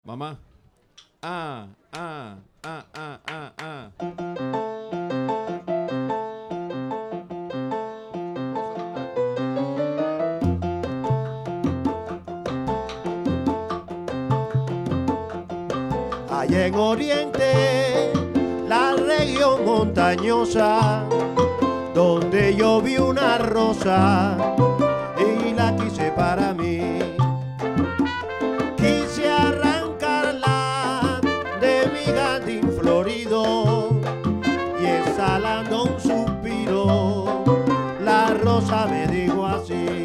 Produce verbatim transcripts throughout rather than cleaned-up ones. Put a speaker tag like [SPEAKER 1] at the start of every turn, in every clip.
[SPEAKER 1] Mamá. Ah, ah, ah, ah, ah, ah.
[SPEAKER 2] Allá en Oriente, la región montañosa, donde yo vi una rosa y la quise para mí. Quise arrancarla de mi jardín florido y exhalando un suspiro, la rosa me dijo así.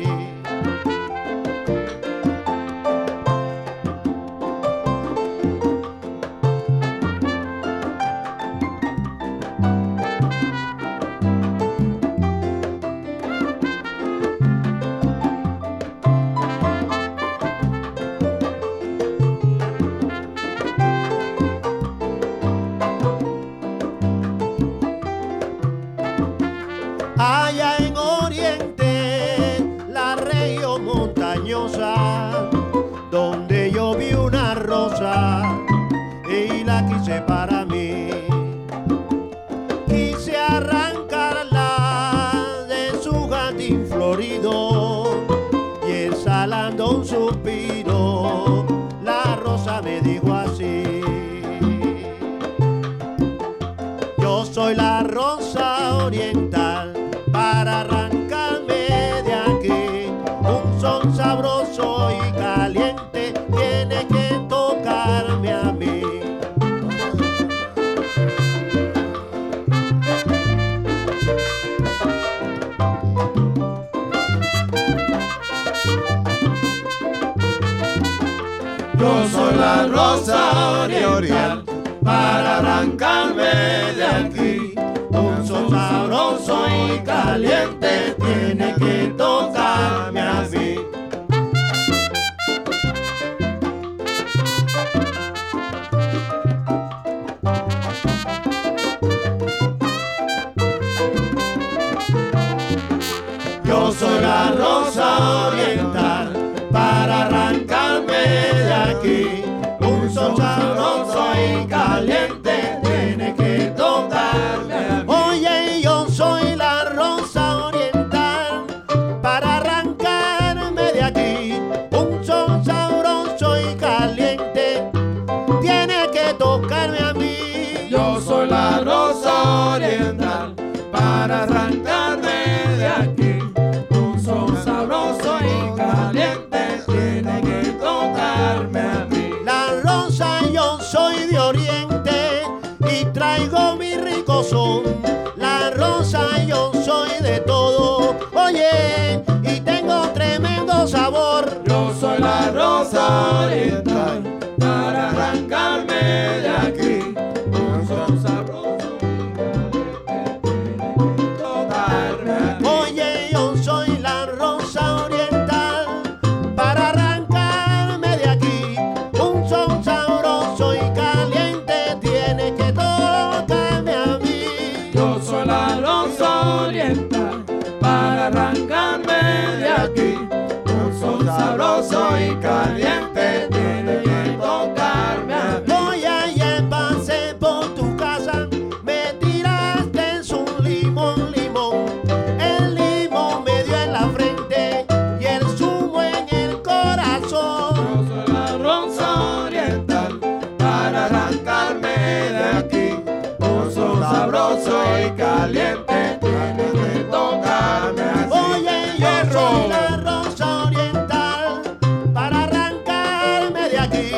[SPEAKER 2] Allá en Oriente, la región montañosa, donde yo vi una rosa y la quise para mí. Quise arrancarla de su jardín florido y exhalando un suspiro, la rosa me dijo así. Yo soy la rosa oriental, para arrancarme de aquí, un sol sabroso y caliente tiene que tocarme a mí.
[SPEAKER 3] Yo soy la rosa oriental, para arrancarme de aquí, un sol sabroso y caliente tiene que tocarme a mí. Yo soy la rosa oriental, para arrancarme de aquí, un sol sabroso y caliente tiene que tocarme a mí.
[SPEAKER 2] Oye, yo soy la rosa oriental, para arrancarme de aquí, un sol sabroso y caliente tiene que tocarme a mí.
[SPEAKER 3] Yo soy la rosa oriental, para arrancarme de aquí, un sol sabroso y caliente tiene que tocarme a mí.
[SPEAKER 2] La rosa, yo soy de Oriente y traigo mi rico son. La rosa, yo soy de todo, oye, y tengo tremendo sabor.
[SPEAKER 3] Yo soy la rosa oriental, para arrancarme de aquí, un sol sabroso y caliente tiene que tocarme a mí.
[SPEAKER 2] Oye, yo soy la rosa oriental, para arrancarme de aquí, un son sabroso y caliente tiene que tocarme a mí.
[SPEAKER 3] Yo soy la rosa oriental, para arrancarme de aquí, un sol sabroso y caliente tiene que tocarme a mí.
[SPEAKER 2] Hoy ayer pasé por tu casa, me tiraste un limón, limón. El limón me dio en la frente y el zumo en el corazón.
[SPEAKER 3] Yo soy la rosa oriental, para arrancarme de aquí, un sol sabroso y caliente tiene que tocarme a mí.
[SPEAKER 2] Oye, yo soy la rosa oriental, para arrancarme de aquí.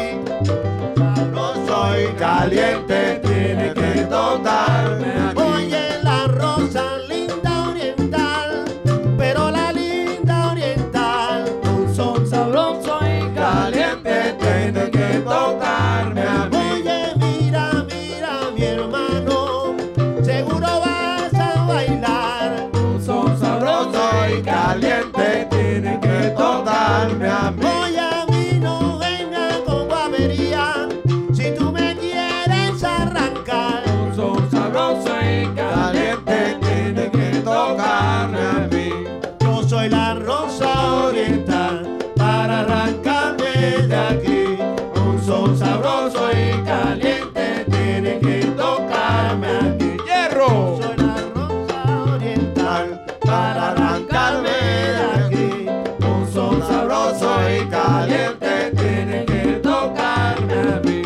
[SPEAKER 3] Sabroso y caliente tiene que tocarme aquí.
[SPEAKER 2] Oye, la rosa linda oriental, pero la linda oriental, un son
[SPEAKER 3] Sabroso y caliente tiene que tocarme a mí.
[SPEAKER 2] Oye, mira, mira, mi hermano, seguro vas a bailar.
[SPEAKER 3] Un son sabroso y caliente tiene que tocarme a mí.
[SPEAKER 2] Oye, a mí no venga con guapería, si tú me quieres arrancar.
[SPEAKER 3] Un son sabroso y caliente tiene que tocarme a mí.
[SPEAKER 2] Yo soy la rosa oriental, para arrancarme de aquí, un sol
[SPEAKER 3] sabroso y caliente tiene que tocarme aquí.
[SPEAKER 1] ¡Hierro!
[SPEAKER 2] Soy la rosa oriental
[SPEAKER 3] Para arrancarme de aquí, un sol sabroso y caliente tiene que tocarme a mí.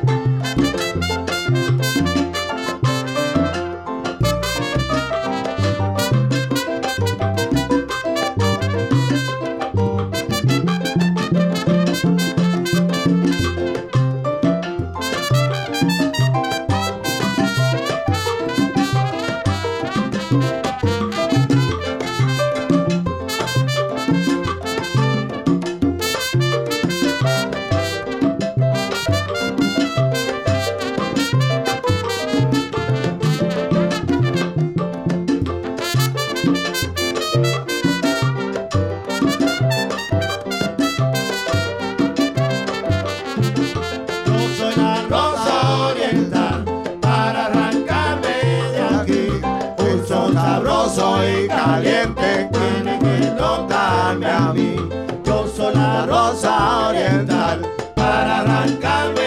[SPEAKER 2] Yo soy la rosa oriental
[SPEAKER 3] Para arrancarme de aquí, un sol sabroso y caliente tiene que tocarme a mí. Yo soy la rosa oriental para arrancarme